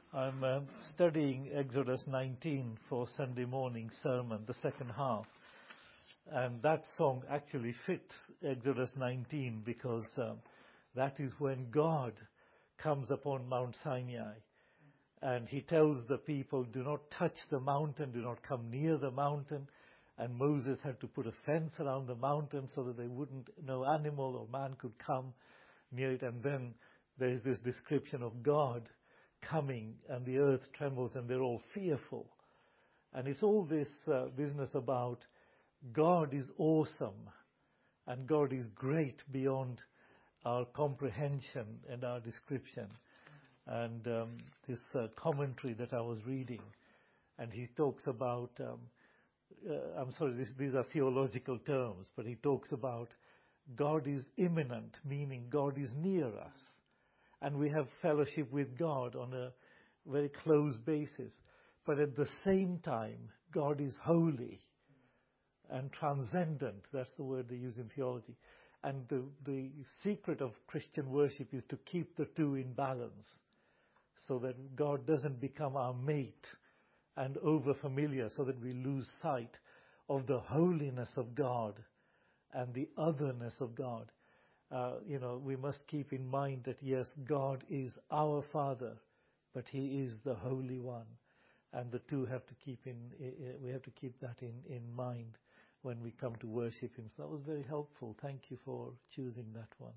I'm studying Exodus 19 for Sunday morning sermon, the second half. And that song actually fits Exodus 19 because that is when God comes upon Mount Sinai. And he tells the people, do not touch the mountain, do not come near the mountain. And Moses had to put a fence around the mountain so that no animal or man could come near it. And then there is this description of God coming, and the earth trembles, and they're all fearful. And it's all this business about God is awesome, and God is great beyond our comprehension and our description. And this commentary that I was reading, and he talks about, these are theological terms, but he talks about God is immanent, meaning God is near us. And we have fellowship with God on a very close basis. But at the same time, God is holy and transcendent. That's the word they use in theology. And the secret of Christian worship is to keep the two in balance so that God doesn't become our mate and over-familiar so that we lose sight of the holiness of God and the otherness of God. We must keep in mind that, yes, God is our Father, but He is the Holy One. And the two have to we have to keep that in mind when we come to worship Him. So that was very helpful. Thank you for choosing that one.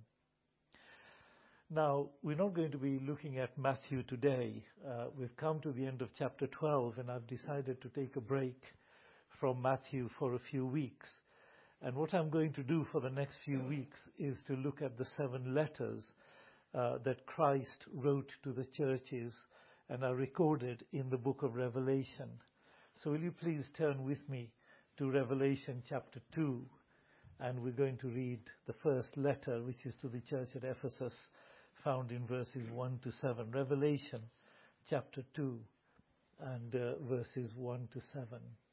Now, we're not going to be looking at Matthew today. We've come to the end of chapter 12, and I've decided to take a break from Matthew for a few weeks. And what I'm going to do for the next few weeks is to look at the 7 letters that Christ wrote to the churches and are recorded in the book of Revelation. So will you please turn with me to Revelation chapter 2, and we're going to read the first letter, which is to the church at Ephesus, found in verses 1 to 7. Revelation chapter 2 and verses 1 to 7.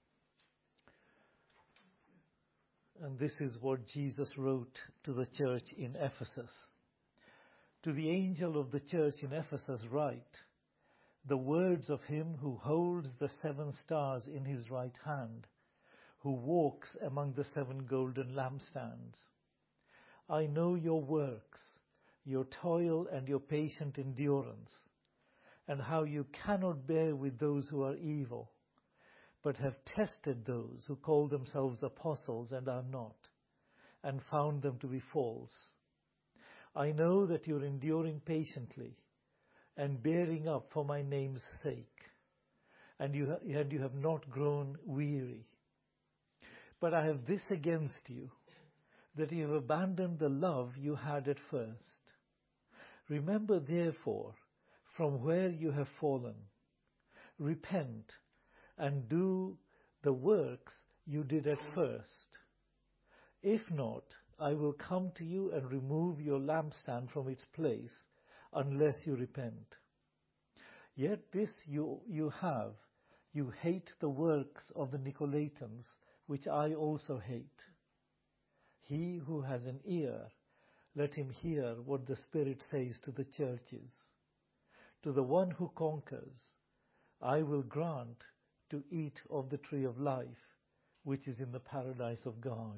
And this is what Jesus wrote to the church in Ephesus. To the angel of the church in Ephesus write, the words of him who holds the 7 stars in his right hand, who walks among the 7 golden lampstands. I know your works, your toil and your patient endurance, and how you cannot bear with those who are evil, but have tested those who call themselves apostles and are not, and found them to be false. I know that you're enduring patiently and bearing up for my name's sake, and you have not grown weary. But I have this against you, that you have abandoned the love you had at first. Remember, therefore, from where you have fallen. Repent and do the works you did at first. If not, I will come to you and remove your lampstand from its place, unless you repent. Yet this you have, you hate the works of the Nicolaitans, which I also hate. He who has an ear, let him hear what the Spirit says to the churches. To the one who conquers, I will grant to eat of the tree of life, which is in the paradise of God.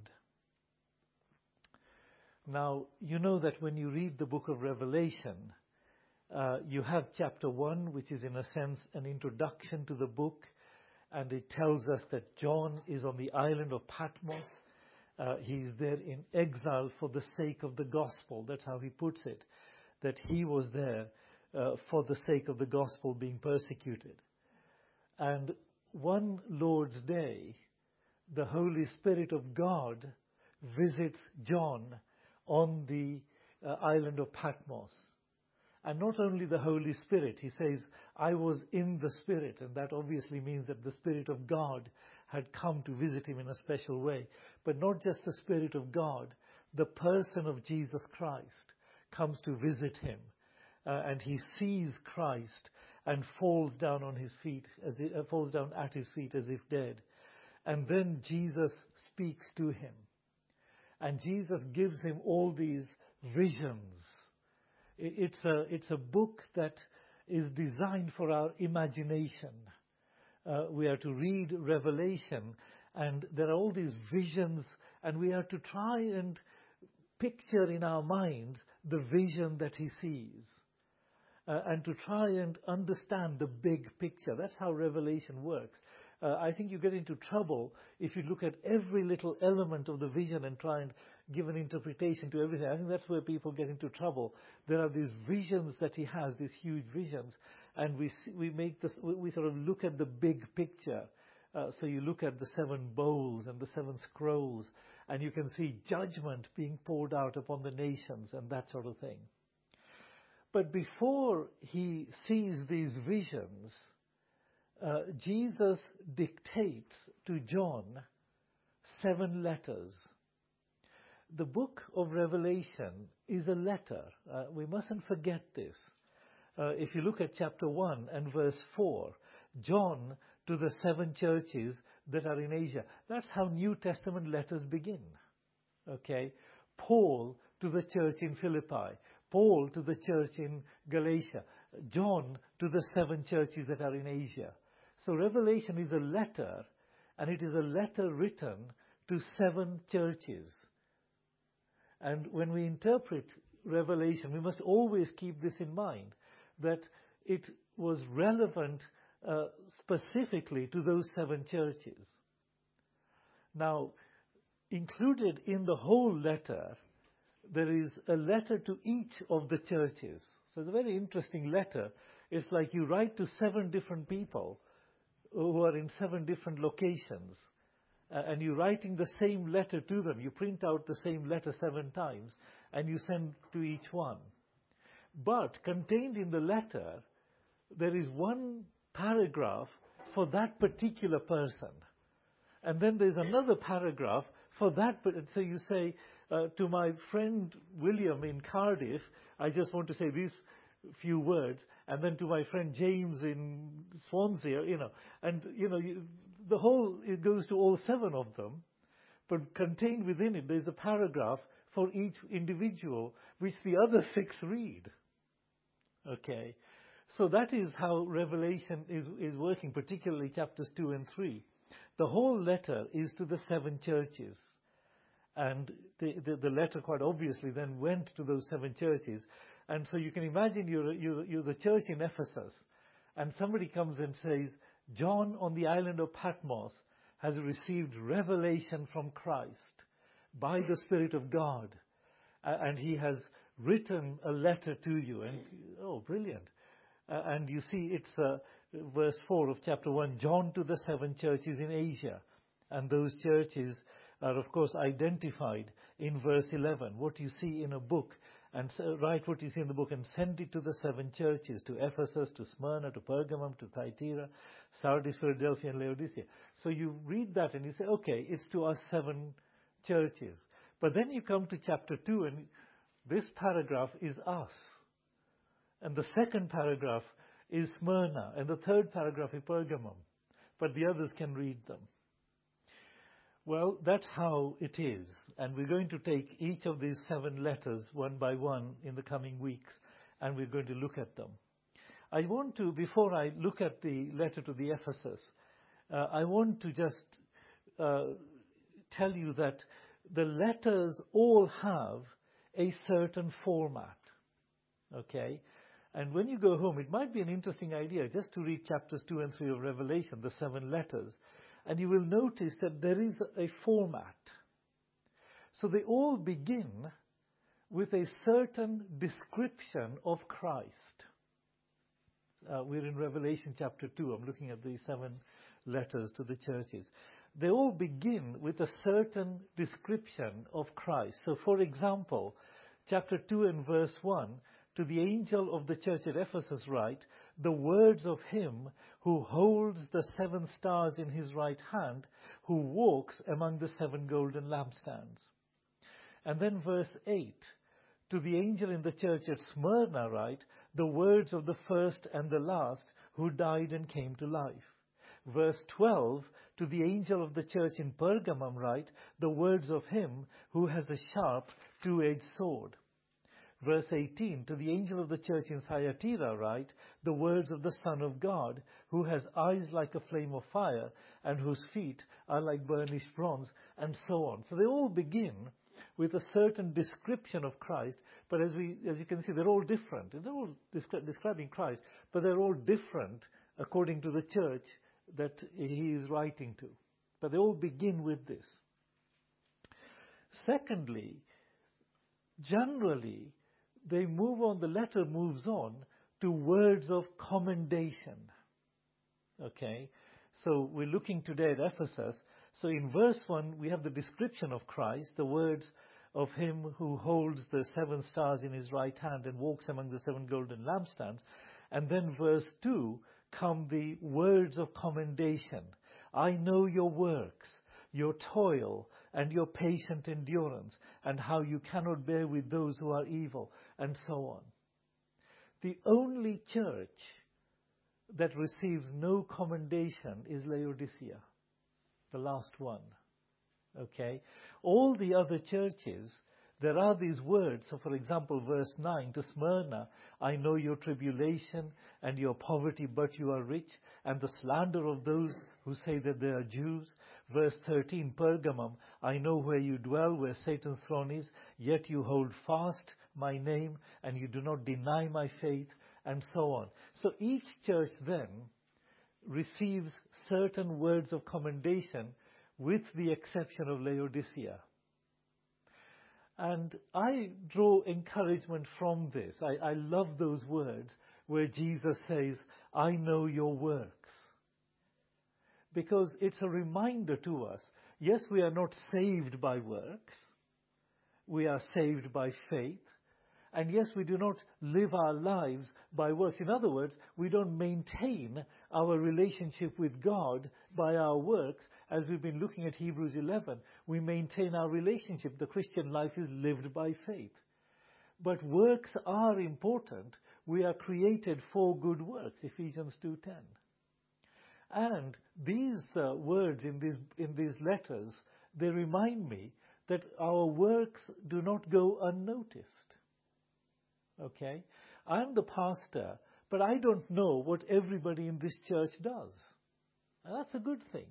Now, you know that when you read the book of Revelation, you have chapter 1, which is in a sense an introduction to the book, and it tells us that John is on the island of Patmos. He's there in exile for the sake of the gospel. That's how he puts it, that he was there for the sake of the gospel being persecuted. And one Lord's Day, the Holy Spirit of God visits John on the island of Patmos. And not only the Holy Spirit, he says, I was in the Spirit, and that obviously means that the Spirit of God had come to visit him in a special way. But not just the Spirit of God, the person of Jesus Christ comes to visit him. And he sees Christ and falls down on his feet, falls down at his feet as if dead. And then Jesus speaks to him. And Jesus gives him all these visions. It's a book that is designed for our imagination. We are to read Revelation, and there are all these visions, and we are to try and picture in our minds the vision that he sees, and to try and understand the big picture. That's how Revelation works. I think you get into trouble if you look at every little element of the vision and try and give an interpretation to everything. I think that's where people get into trouble. There are these visions that he has, these huge visions, and we sort of look at the big picture. So you look at the 7 bowls and the 7 scrolls, and you can see judgment being poured out upon the nations and that sort of thing. But before he sees these visions, Jesus dictates to John 7 letters. The book of Revelation is a letter. We mustn't forget this. If you look at chapter 1 and verse 4, John to the 7 churches that are in Asia. That's how New Testament letters begin. Okay? Paul to the church in Philippi. Paul to the church in Galatia. John to the 7 churches that are in Asia. So Revelation is a letter, and it is a letter written to 7 churches. And when we interpret Revelation, we must always keep this in mind, that it was relevant specifically to those 7 churches. Now, included in the whole letter, there is a letter to each of the churches. So it's a very interesting letter. It's like you write to 7 different people who are in 7 different locations, and you're writing the same letter to them. You print out the same letter 7 times, and you send to each one. But contained in the letter, there is one paragraph for that particular person. And then there's another paragraph for that. So you say, to my friend William in Cardiff, I just want to say these few words. And then to my friend James in Swansea, the whole, it goes to all 7 of them. But contained within it, there's a paragraph for each individual, which the other 6 read. Okay. So that is how Revelation is working, particularly chapters 2 and 3. The whole letter is to the 7 churches. And the letter quite obviously then went to those 7 churches. And so you can imagine you're the church in Ephesus, and somebody comes and says, John on the island of Patmos has received revelation from Christ by the Spirit of God. And he has written a letter to you. And, oh, brilliant. And you see, it's verse 4 of chapter 1, John to the 7 churches in Asia. And those churches are, of course, identified in verse 11. What you see in a book, and write what you see in the book and send it to the 7 churches, to Ephesus, to Smyrna, to Pergamum, to Thyatira, Sardis, Philadelphia, and Laodicea. So you read that and you say, okay, it's to our 7 churches. But then you come to chapter 2, and this paragraph is us. And the second paragraph is Smyrna, and the third paragraph is Pergamum. But the others can read them. Well, that's how it is. And we're going to take each of these 7 letters one by one in the coming weeks, and we're going to look at them. I want to, before I look at the letter to the Ephesus, I want to just tell you that the letters all have a certain format. Okay? And when you go home, it might be an interesting idea just to read chapters 2 and 3 of Revelation, the 7 letters, and you will notice that there is a format. So they all begin with a certain description of Christ. We're in Revelation chapter 2. I'm looking at these 7 letters to the churches. They all begin with a certain description of Christ. So, for example, chapter 2 and verse 1, to the angel of the church at Ephesus write, the words of him who holds the 7 stars in his right hand, who walks among the 7 golden lampstands. And then verse 8, to the angel in the church at Smyrna write, the words of the first and the last, who died and came to life. Verse 12, to the angel of the church in Pergamum write, the words of him who has a sharp 2-edged sword. Verse 18, to the angel of the church in Thyatira write, the words of the Son of God, who has eyes like a flame of fire, and whose feet are like burnished bronze, and so on. So they all begin with a certain description of Christ, but as you can see, they're all different. They're all describing Christ, but they're all different according to the church that he is writing to. But they all begin with this. Secondly, generally, the letter moves on to words of commendation. Okay? So we're looking today at Ephesus. So in verse 1, we have the description of Christ, the words of him who holds the 7 stars in his right hand and walks among the 7 golden lampstands. And then verse 2 come the words of commendation. I know your works, your toil, and your patient endurance, and how you cannot bear with those who are evil, and so on. The only church that receives no commendation is Laodicea, the last one. Okay? All the other churches, there are these words. So, for example, verse 9, to Smyrna, I know your tribulation and your poverty, but you are rich, and the slander of those who say that they are Jews. Verse 13, Pergamum, I know where you dwell, where Satan's throne is, yet you hold fast my name, and you do not deny my faith, and so on. So each church then receives certain words of commendation, with the exception of Laodicea. And I draw encouragement from this. I love those words where Jesus says, I know your works. Because it's a reminder to us, yes, we are not saved by works. We are saved by faith. And yes, we do not live our lives by works. In other words, we don't maintain our relationship with God by our works. As we've been looking at Hebrews 11, we maintain our relationship. The Christian life is lived by faith. But works are important. We are created for good works, Ephesians 2:10. And these words in these letters, they remind me that our works do not go unnoticed. Okay? I'm the pastor, but I don't know what everybody in this church does. And that's a good thing.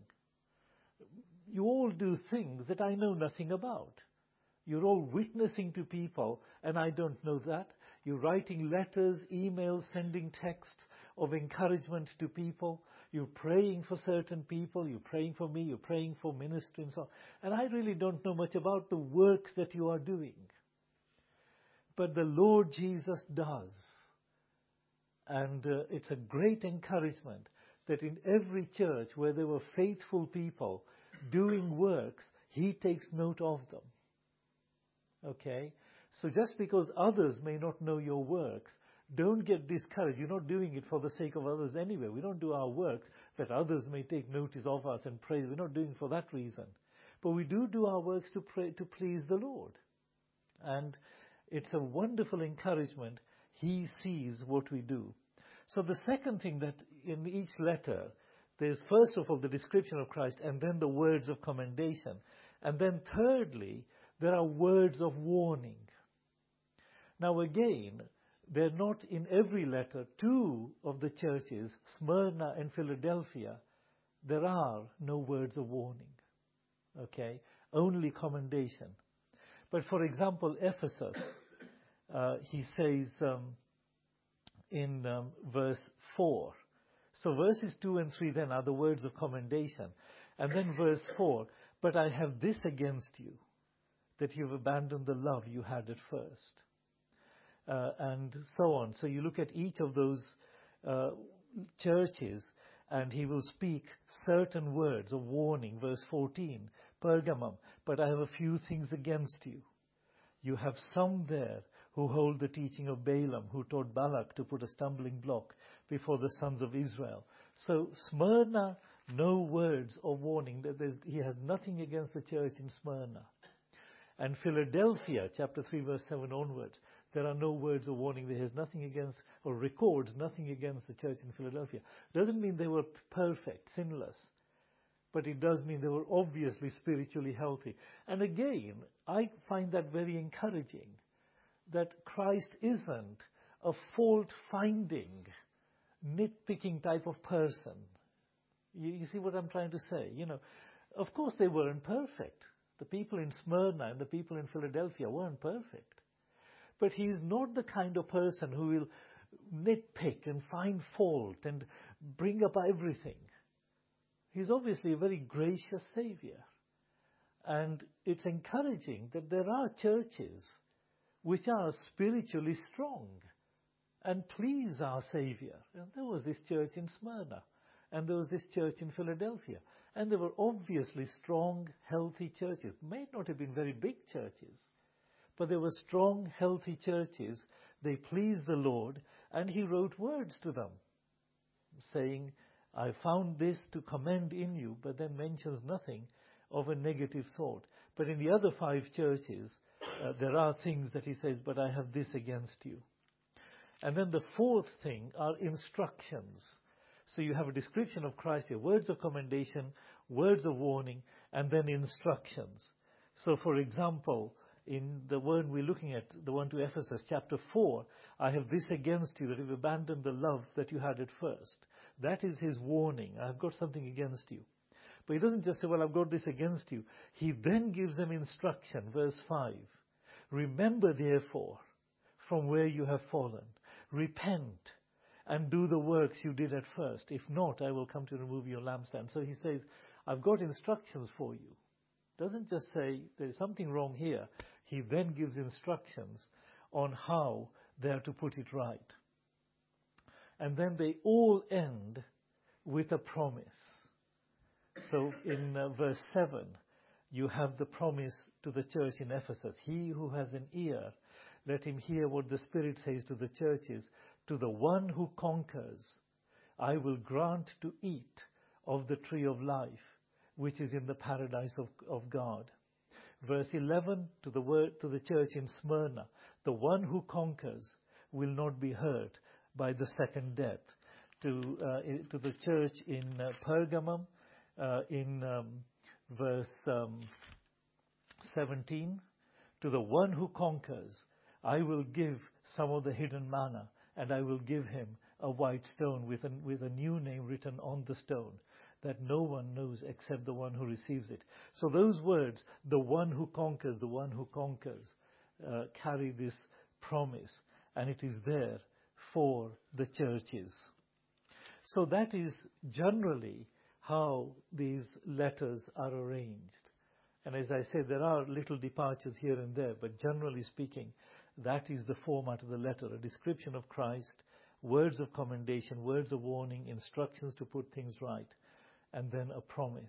You all do things that I know nothing about. You're all witnessing to people, and I don't know that. You're writing letters, emails, sending texts of encouragement to people. You're praying for certain people. You're praying for me. You're praying for ministry and so on. And I really don't know much about the works that you are doing. But the Lord Jesus does. And it's a great encouragement that in every church where there were faithful people doing works, He takes note of them. Okay? So just because others may not know your works, don't get discouraged. You're not doing it for the sake of others anyway. We don't do our works that others may take notice of us and praise. We're not doing it for that reason. But we do our works to please the Lord. And it's a wonderful encouragement. He sees what we do. So the second thing that in each letter, there's first of all the description of Christ and then the words of commendation. And then thirdly, there are words of warning. Now again, they're not in every letter. 2 of the churches, Smyrna and Philadelphia, there are no words of warning. Okay? Only commendation. But for example, Ephesus, he says in verse 4. So verses 2 and 3 then are the words of commendation. And then verse 4, but I have this against you, that you've abandoned the love you had at first. And so on. So you look at each of those churches and he will speak certain words of warning. Verse 14, Pergamum, but I have a few things against you. You have some there who hold the teaching of Balaam, who taught Balak to put a stumbling block before the sons of Israel. So Smyrna, no words of warning. He has nothing against the church in Smyrna. And Philadelphia, chapter 3, verse 7 onwards, there are no words of warning. There is nothing against, or records nothing against the church in Philadelphia. Doesn't mean they were perfect, sinless. But it does mean they were obviously spiritually healthy. And again, I find that very encouraging. that Christ isn't a fault-finding, nitpicking type of person. You see what I'm trying to say? Of course they weren't perfect. The people in Smyrna and the people in Philadelphia weren't perfect. But he's not the kind of person who will nitpick and find fault and bring up everything. He's obviously a very gracious Savior. And it's encouraging that there are churches which are spiritually strong and please our Savior. And there was this church in Smyrna, and there was this church in Philadelphia. And they were obviously strong, healthy churches. May not have been very big churches, but they were strong, healthy churches. They pleased the Lord, and he wrote words to them, saying, I found this to commend in you, but then mentions nothing of a negative thought. But in the other 5 churches, there are things that he says, but I have this against you. And then the 4th thing are instructions. So you have a description of Christ here, words of commendation, words of warning, and then instructions. So for example, in the one we're looking at, the one to Ephesus, chapter 4, I have this against you, that you've abandoned the love that you had at first. That is his warning. I've got something against you. But he doesn't just say, well, I've got this against you. He then gives them instruction, verse 5. Remember, therefore, from where you have fallen. Repent and do the works you did at first. If not, I will come to remove your lampstand. So he says, I've got instructions for you. Doesn't just say there's something wrong here. He then gives instructions on how they are to put it right. And then they all end with a promise. So in verse 7, you have the promise to the church in Ephesus. He who has an ear, let him hear what the Spirit says to the churches. To the one who conquers, I will grant to eat of the tree of life, which is in the paradise of God. Verse 11, to the church in Smyrna, the one who conquers will not be hurt by the second death. To the church in Pergamum, in verse 17, to the one who conquers, I will give some of the hidden manna, and I will give him a white stone with a new name written on the stone, that no one knows except the one who receives it. So those words, the one who conquers, carry this promise, and it is there for the churches. So that is generally how these letters are arranged. And as I said, there are little departures here and there, but generally speaking, that is the format of the letter, a description of Christ, words of commendation, words of warning, instructions to put things right, and then a promise.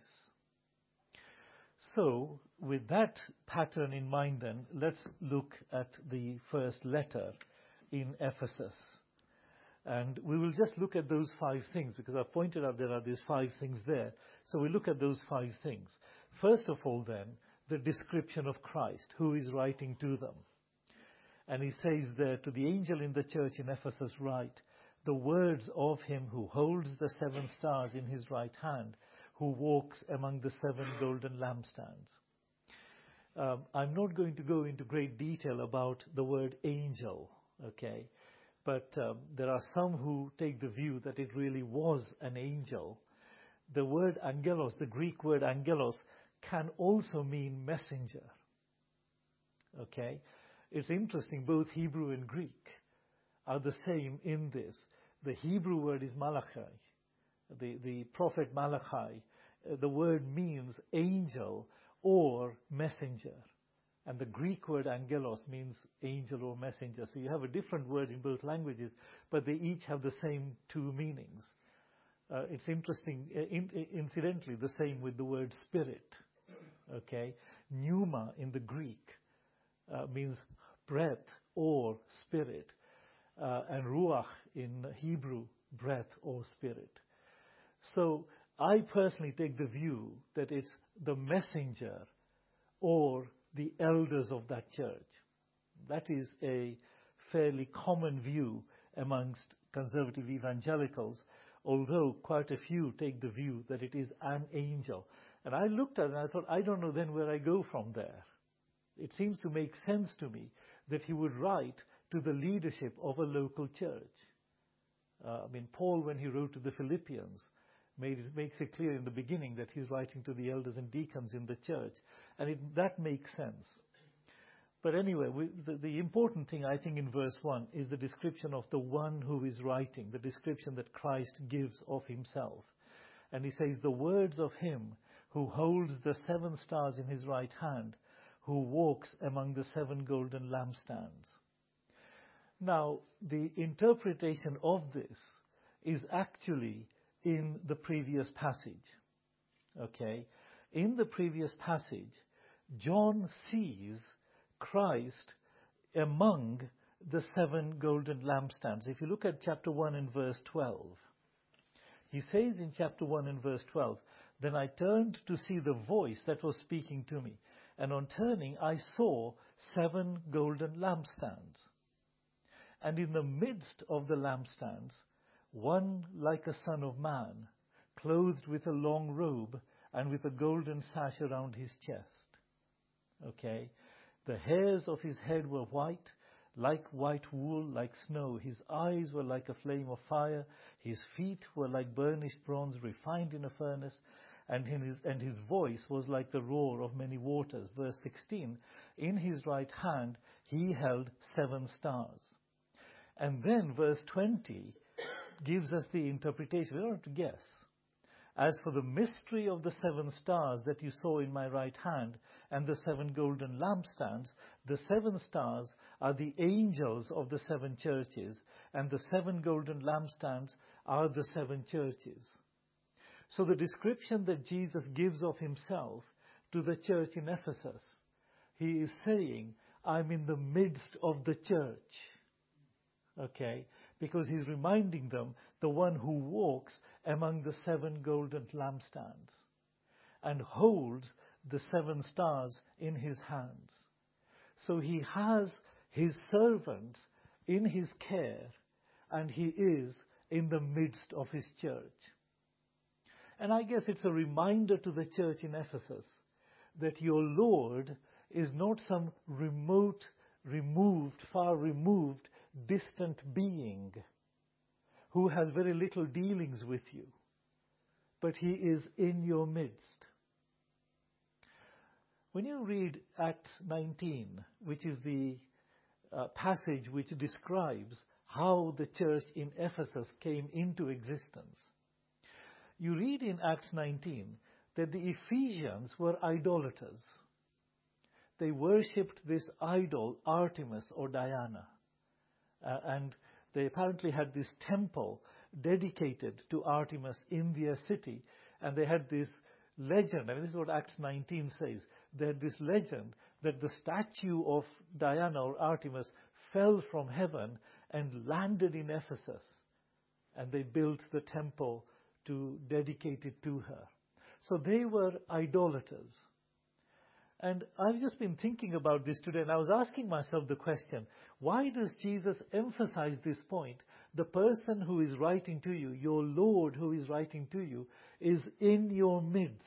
So, with that pattern in mind then, let's look at the first letter in Ephesus. And we will just look at those 5 things, because I've pointed out there are these 5 things there. So we look at those 5 things. First of all then, the description of Christ, who is writing to them. And he says there, to the angel in the church in Ephesus write, the words of him who holds the 7 stars in his right hand, who walks among the 7 golden lampstands. I'm not going to go into great detail about the word angel, okay? But there are some who take the view that it really was an angel. The word angelos, the Greek word angelos, can also mean messenger. Okay? It's interesting, both Hebrew and Greek are the same in this. The Hebrew word is Malachi, the prophet Malachi. The word means angel or messenger. And the Greek word angelos means angel or messenger. So you have a different word in both languages, but they each have the same 2 meanings. It's interesting, incidentally, the same with the word spirit. Okay? Pneuma in the Greek means breath or spirit. And ruach in Hebrew, breath or spirit. So I personally take the view that it's the messenger or the elders of that church. That is a fairly common view amongst conservative evangelicals, although quite a few take the view that it is an angel. And I looked at it and I thought, I don't know then where I go from there. It seems to make sense to me that he would write to the leadership of a local church. Paul, when he wrote to the Philippians, makes it clear in the beginning that he's writing to the elders and deacons in the church, and that makes sense. But anyway, the important thing, I think, in verse 1 is the description of the one who is writing, the description that Christ gives of himself. And he says, the words of him who holds the 7 stars in his right hand, who walks among the 7 golden lampstands. Now, the interpretation of this is actually in the previous passage. Okay? In the previous passage, John sees Christ among the 7 golden lampstands. If you look at chapter 1 and verse 12, he says in chapter 1 and verse 12, then I turned to see the voice that was speaking to me, and on turning I saw 7 golden lampstands. And in the midst of the lampstands, one like a son of man, clothed with a long robe and with a golden sash around his chest. Okay? The hairs of his head were white, like white wool, like snow. His eyes were like a flame of fire. His feet were like burnished bronze refined in a furnace. And his voice was like the roar of many waters. Verse 16, in his right hand he held 7 stars. And then verse 20 gives us the interpretation. We don't have to guess. As for the mystery of the 7 stars that you saw in my right hand and the 7 golden lampstands, the 7 stars are the angels of the 7 churches, and the 7 golden lampstands are the 7 churches. So the description that Jesus gives of himself to the church in Ephesus, he is saying, I'm in the midst of the church. Okay? Because he's reminding them the one who walks among the 7 golden lampstands and holds the 7 stars in his hands. So he has his servants in his care, and he is in the midst of his church. And I guess it's a reminder to the church in Ephesus that your Lord is not some remote, far removed, distant being who has very little dealings with you, but he is in your midst. When you read Acts 19, which is the passage which describes how the church in Ephesus came into existence, you read in Acts 19 that the Ephesians were idolaters. They worshipped this idol, Artemis or Diana. And they apparently had this temple dedicated to Artemis in their city. And they had this legend, this is what Acts 19 says. They had this legend that the statue of Diana or Artemis fell from heaven and landed in Ephesus. And they built the temple to dedicate it to her. So they were idolaters. And I've just been thinking about this today, and I was asking myself the question, why does Jesus emphasize this point? The person who is writing to you, your Lord who is writing to you, is in your midst.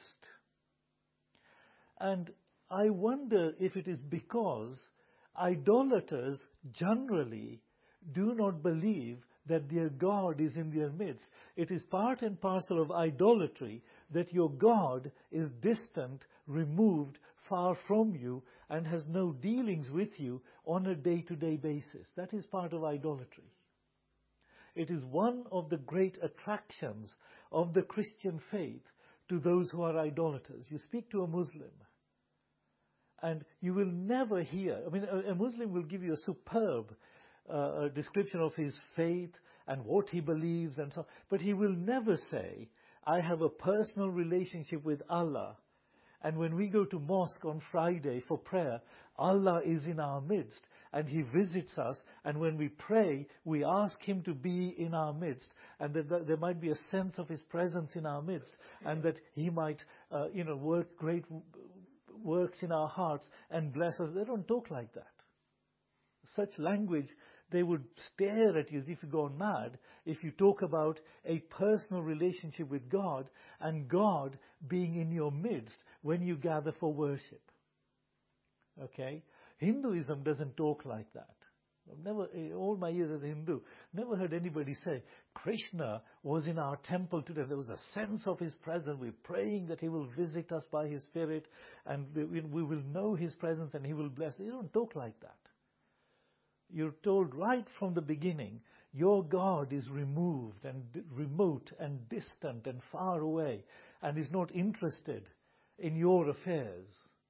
And I wonder if it is because idolaters generally do not believe that their God is in their midst. It is part and parcel of idolatry that your God is distant, removed, far from you, and has no dealings with you on a day-to-day basis. That is part of idolatry. It is one of the great attractions of the Christian faith to those who are idolaters. You speak to a Muslim, and you will never hear, a Muslim will give you a superb description of his faith and what he believes and so on, but he will never say, I have a personal relationship with Allah, and when we go to mosque on Friday for prayer, Allah is in our midst and he visits us, and when we pray, we ask him to be in our midst, and that there might be a sense of his presence in our midst, and that he might work great works in our hearts and bless us. They don't talk like that. Such language, they would stare at you as if you've gone mad if you talk about a personal relationship with God and God being in your midst when you gather for worship. Okay? Hinduism doesn't talk like that. I've never, in all my years as a Hindu, never heard anybody say, Krishna was in our temple today. There was a sense of his presence. We're praying that he will visit us by his spirit, and we will know his presence and he will bless. You don't talk like that. You're told right from the beginning, your God is removed and remote and distant and far away and is not interested in your affairs.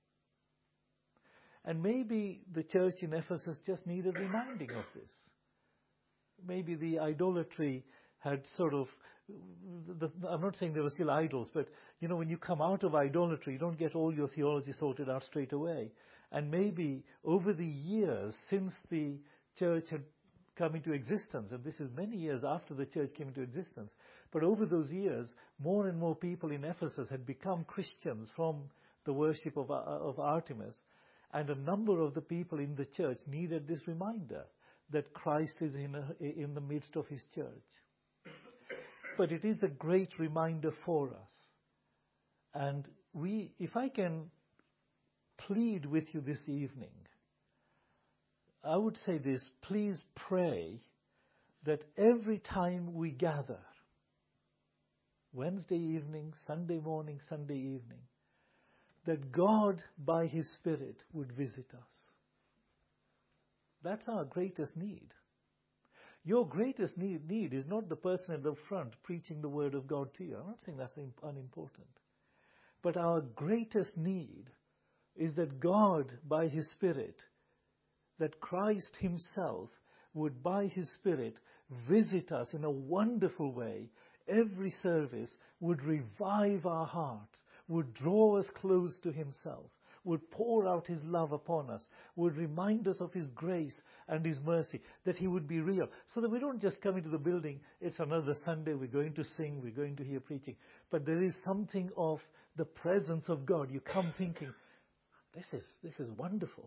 And maybe the church in Ephesus just needed reminding of this. Maybe the idolatry had sort of, I'm not saying there were still idols, but when you come out of idolatry, you don't get all your theology sorted out straight away. And maybe over the years since the church had come into existence, and this is many years after the church came into existence, but over those years, more and more people in Ephesus had become Christians from the worship of Artemis. And a number of the people in the church needed this reminder that Christ is in the midst of his church. But it is a great reminder for us. And if I can plead with you this evening, I would say this: please pray that every time we gather, Wednesday evening, Sunday morning, Sunday evening, that God, by his Spirit, would visit us. That's our greatest need. Your greatest need is not the person at the front preaching the word of God to you. I'm not saying that's unimportant. But our greatest need is that God, by his Spirit, that Christ himself would, by his Spirit, visit us in a wonderful way. Every service would revive our hearts, would draw us close to himself, would pour out his love upon us, would remind us of his grace and his mercy, that he would be real. So that we don't just come into the building, it's another Sunday, we're going to sing, we're going to hear preaching. But there is something of the presence of God. You come thinking, this is wonderful.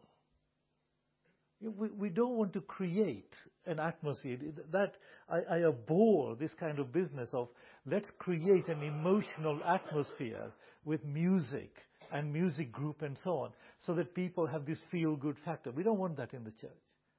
We don't want to create an atmosphere. That I abhor this kind of business of let's create an emotional atmosphere with music and music group and so on, so that people have this feel-good factor. We don't want that in the church.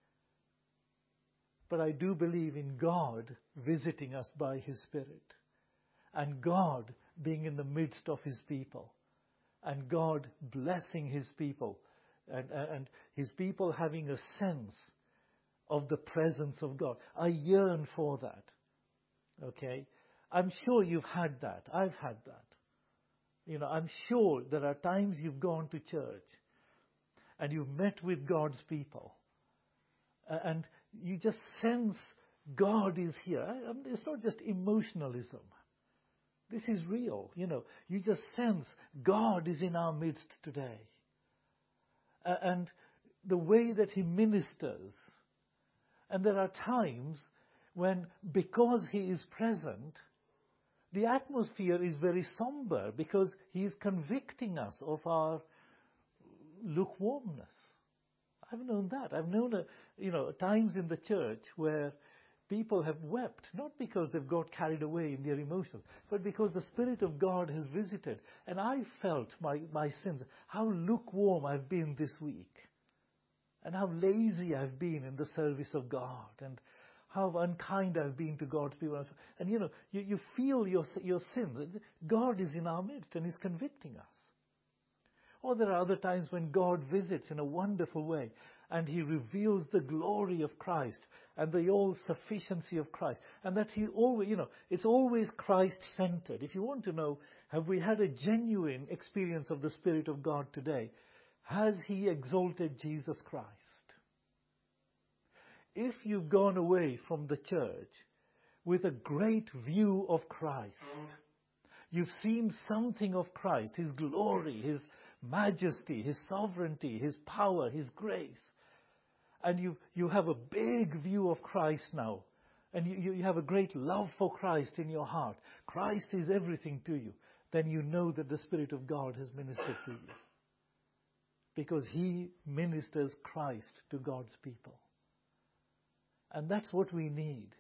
But I do believe in God visiting us by his Spirit, and God being in the midst of his people, and God blessing his people, and his people having a sense of the presence of God. I yearn for that. Okay? I'm sure you've had that. I've had that. I'm sure there are times you've gone to church and you've met with God's people and you just sense God is here. It's not just emotionalism. This is real. You just sense God is in our midst today. And the way that he ministers. And there are times when, because he is present, the atmosphere is very somber because he is convicting us of our lukewarmness. I've known that. I've known, times in the church where people have wept, not because they've got carried away in their emotions, but because the Spirit of God has visited. And I felt my sins, how lukewarm I've been this week, and how lazy I've been in the service of God, and how unkind I've been to God's people. And you feel your sins. God is in our midst and he's convicting us. Or there are other times when God visits in a wonderful way and he reveals the glory of Christ and the all-sufficiency of Christ. And that he always, it's always Christ-centered. If you want to know, have we had a genuine experience of the Spirit of God today? Has he exalted Jesus Christ? If you've gone away from the church with a great view of Christ, you've seen something of Christ, his glory, his majesty, his sovereignty, his power, his grace, and you have a big view of Christ now, and you have a great love for Christ in your heart. Christ is everything to you. Then you know that the Spirit of God has ministered to you. Because he ministers Christ to God's people. And that's what we need.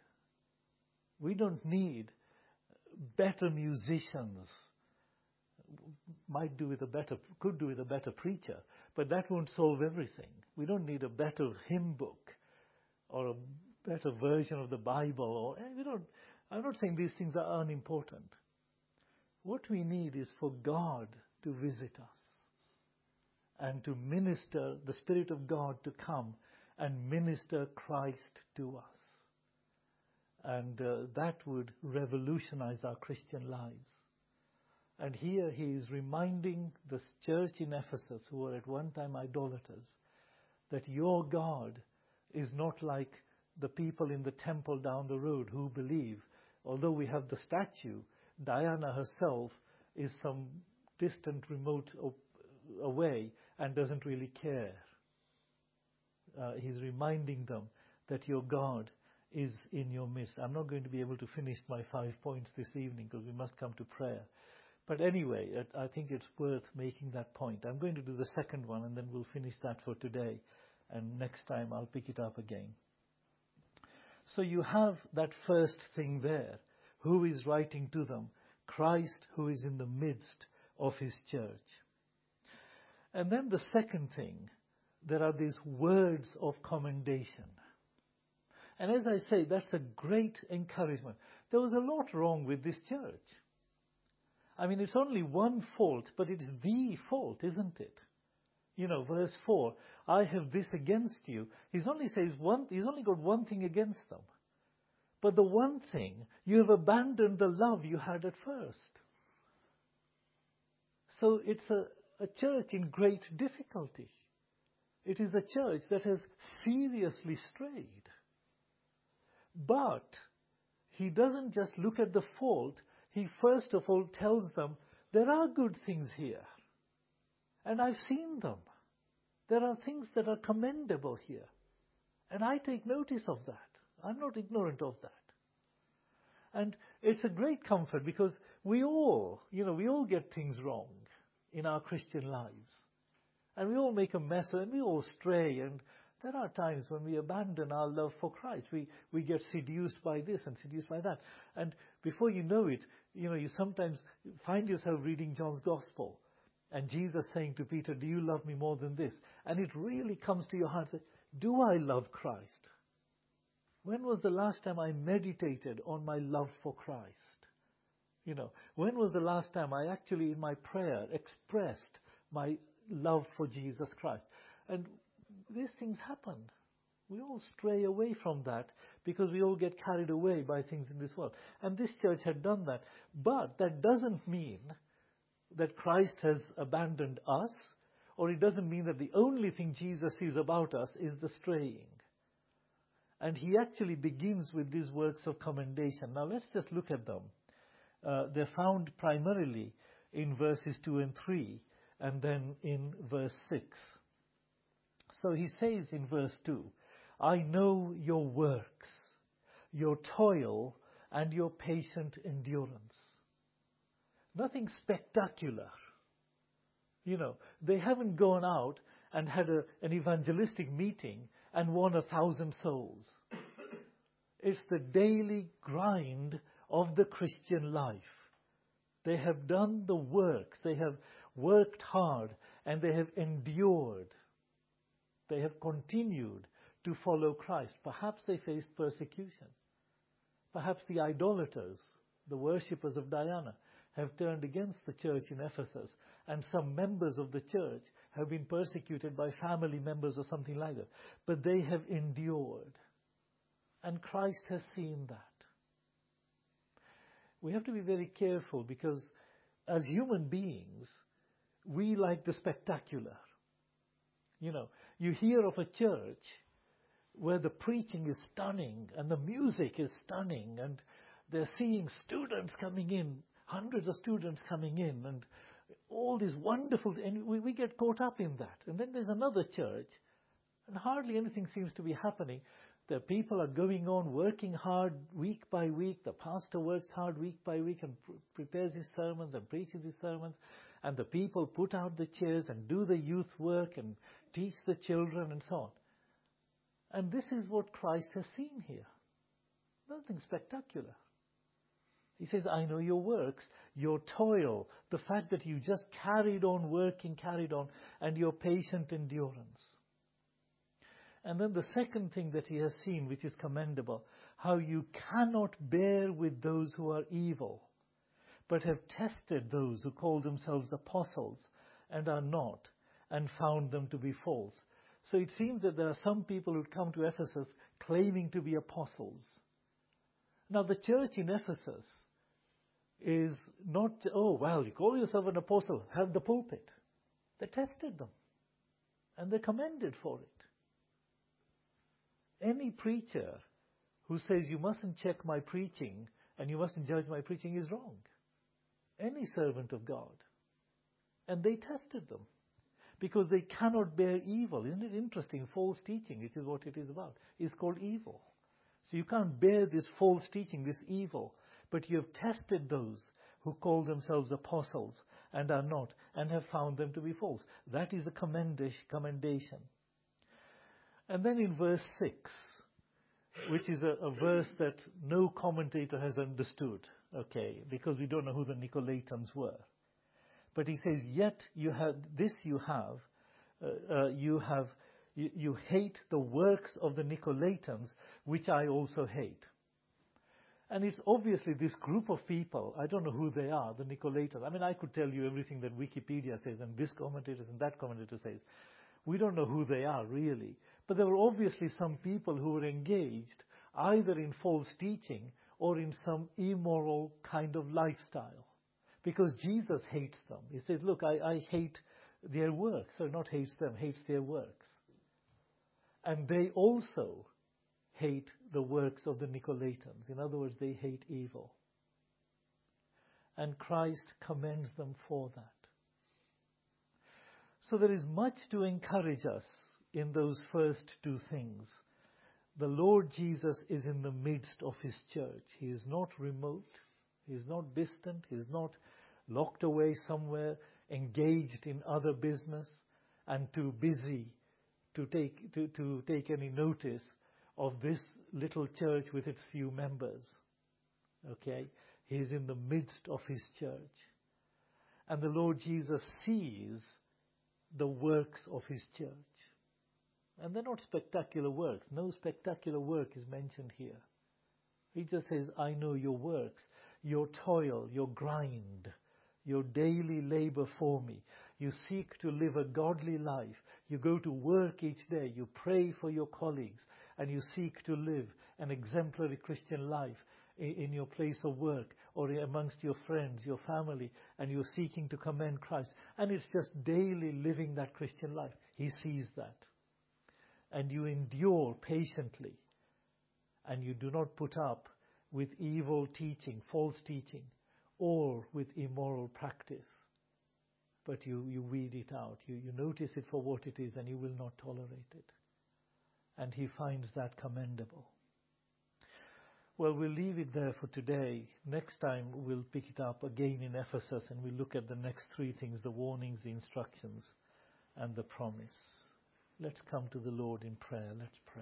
We don't need better musicians, could do with a better preacher, but that won't solve everything. We don't need a better hymn book or a better version of the Bible. I'm not saying these things are unimportant. What we need is for God to visit us and to minister, the Spirit of God to come and minister Christ to us. And that would revolutionize our Christian lives. And here he is reminding the church in Ephesus, who were at one time idolaters, that your God is not like the people in the temple down the road who believe. Although we have the statue, Diana herself is some distant, remote away and doesn't really care. He's reminding them that your God is in your midst. I'm not going to be able to finish my 5 points this evening because we must come to prayer. But anyway, I think it's worth making that point. I'm going to do the second one and then we'll finish that for today. And next time I'll pick it up again. So you have that first thing there. Who is writing to them? Christ, who is in the midst of his church. And then the second thing, there are these words of commendation. And as I say, that's a great encouragement. There was a lot wrong with this church. I mean, it's only one fault, but it's the fault, isn't it? Verse 4, I have this against you. He's only got one thing against them. But the one thing, you have abandoned the love you had at first. So it's a church in great difficulty. It is a church that has seriously strayed. But he doesn't just look at the fault. He first of all tells them, there are good things here. And I've seen them. There are things that are commendable here. And I take notice of that. I'm not ignorant of that. And it's a great comfort because we all get things wrong in our Christian lives. And we all make a mess and we all stray. And there are times when we abandon our love for Christ. We get seduced by this and seduced by that. And before you know it, you sometimes find yourself reading John's Gospel. And Jesus saying to Peter, do you love me more than this? And it really comes to your heart and says, do I love Christ? When was the last time I meditated on my love for Christ? When was the last time I actually in my prayer expressed my love for Jesus Christ? And these things happen. We all stray away from that because we all get carried away by things in this world. And this church had done that. But that doesn't mean that Christ has abandoned us, or it doesn't mean that the only thing Jesus sees about us is the straying. And he actually begins with these works of commendation. Now let's just look at them. They're found primarily in verses 2 and 3, and then in verse 6. So he says in verse 2, I know your works, your toil, and your patient endurance. Nothing spectacular. They haven't gone out and had an evangelistic meeting and won 1,000 souls. It's the daily grind of the Christian life. They have done the works. They have worked hard and they have endured. They have continued to follow Christ. Perhaps they faced persecution. Perhaps the idolaters, the worshippers of Diana, have turned against the church in Ephesus, and some members of the church have been persecuted by family members or something like that. But they have endured. And Christ has seen that. We have to be very careful because as human beings, we like the spectacular. You hear of a church where the preaching is stunning and the music is stunning and they're seeing students coming in, hundreds of students coming in and all these wonderful, and we get caught up in that. And then there's another church and hardly anything seems to be happening. The people are going on working hard week by week. The pastor works hard week by week and prepares his sermons and preaches his sermons. And the people put out the chairs and do the youth work and teach the children and so on. And this is what Christ has seen here. Nothing spectacular. He says, I know your works, your toil, the fact that you just carried on working, and your patient endurance. And then the second thing that he has seen, which is commendable, how you cannot bear with those who are evil, but have tested those who call themselves apostles and are not, and found them to be false. So it seems that there are some people who come to Ephesus claiming to be apostles. Now the church in Ephesus is not, oh, well, you call yourself an apostle, have the pulpit. They tested them, and they're commended for it. Any preacher who says you mustn't check my preaching and you mustn't judge my preaching is wrong. Any servant of God. And they tested them because they cannot bear evil. Isn't it interesting? False teaching, which is what it is about, is called evil. So you can't bear this false teaching, this evil, but you have tested those who call themselves apostles and are not, and have found them to be false. That is a commendation. And then in verse 6, which is a verse that no commentator has understood, okay, because we don't know who the Nicolaitans were. But he says, yet you hate the works of the Nicolaitans, which I also hate. And it's obviously this group of people, I don't know who they are, the Nicolaitans. I mean, I could tell you everything that Wikipedia says and this commentator and that commentator says. We don't know who they are really. But there were obviously some people who were engaged either in false teaching or in some immoral kind of lifestyle. Because Jesus hates them. He says, look, I hate their works. So not hates them, hates their works. And they also hate the works of the Nicolaitans. In other words, they hate evil. And Christ commends them for that. So there is much to encourage us in those first two things. The Lord Jesus is in the midst of his church. He is not remote. He is not distant. He is not locked away somewhere, engaged in other business and too busy to take any notice of this little church with its few members. Okay? He is in the midst of his church. And the Lord Jesus sees the works of his church. And they're not spectacular works. No spectacular work is mentioned here. He just says, I know your works, your toil, your grind, your daily labor for me. You seek to live a godly life. You go to work each day. You pray for your colleagues. And you seek to live an exemplary Christian life in your place of work or amongst your friends, your family, and you're seeking to commend Christ. And it's just daily living that Christian life. He sees that. And you endure patiently. And you do not put up with evil teaching, false teaching, or with immoral practice. But you weed it out. You notice it for what it is, and you will not tolerate it. And he finds that commendable. Well, we'll leave it there for today. Next time we'll pick it up again in Ephesus, and we'll look at the next three things: the warnings, the instructions, and the promise. Let's come to the Lord in prayer. Let's pray.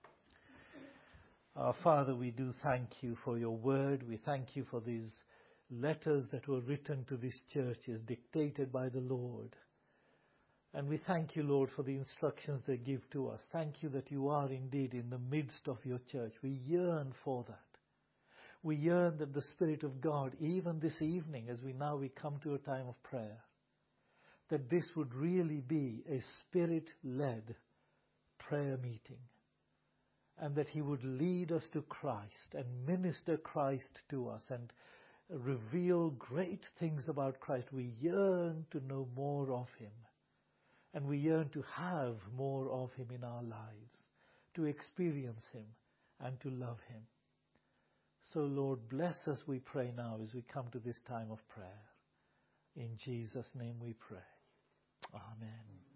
Our Father, we do thank you for your word. We thank you for these letters that were written to these churches, dictated by the Lord. And we thank you, Lord, for the instructions they give to us. Thank you that you are indeed in the midst of your church. We yearn for that. We yearn that the Spirit of God, even this evening, as we come to a time of prayer, that this would really be a Spirit-led prayer meeting. And that he would lead us to Christ and minister Christ to us and reveal great things about Christ. We yearn to know more of him. And we yearn to have more of him in our lives, to experience him and to love him. So, Lord, bless us, we pray now as we come to this time of prayer. In Jesus' name we pray. Amen.